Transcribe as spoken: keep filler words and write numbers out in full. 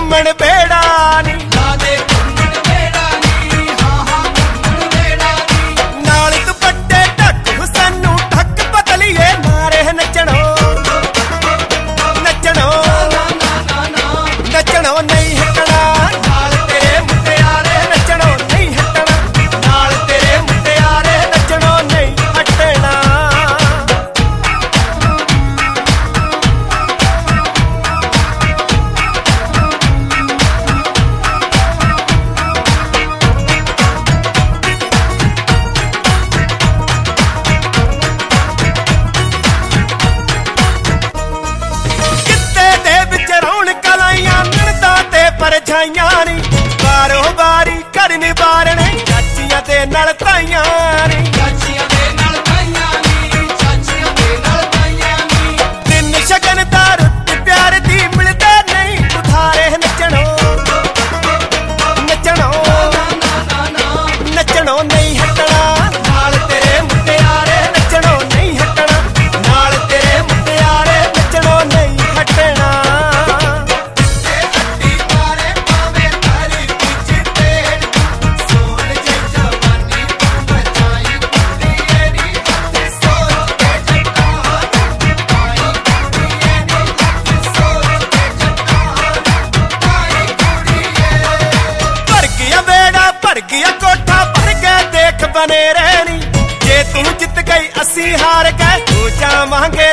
घूमन बेड़ा नी नाल दुपट्टे ढक हुसैनू ढक पतलीए मारे नचणो नचणो नचणो नहीं हटना नाल तेरे मुटियारे नचणो नहीं हटना नाल तेरे मुटियारे नचणो नहीं हटना परछाइयां नी बारो बारी घर निबारने चाचियां ते नाल ताइयां नी चाचियां ते नाल ताइयां नी चाचियां ते नाल ताइयां नी दिन शगन दा रुत प्यार दी मिलदे नहीं उधारे नचणो नचणो नचणो नहीं हटना नाल तेरे मुटियारे नचणो नहीं हटना नाल तेरे मुटियारे नचणो नहीं हटना बने रहनी जे तू जित गई असी हार गए हो जावांगे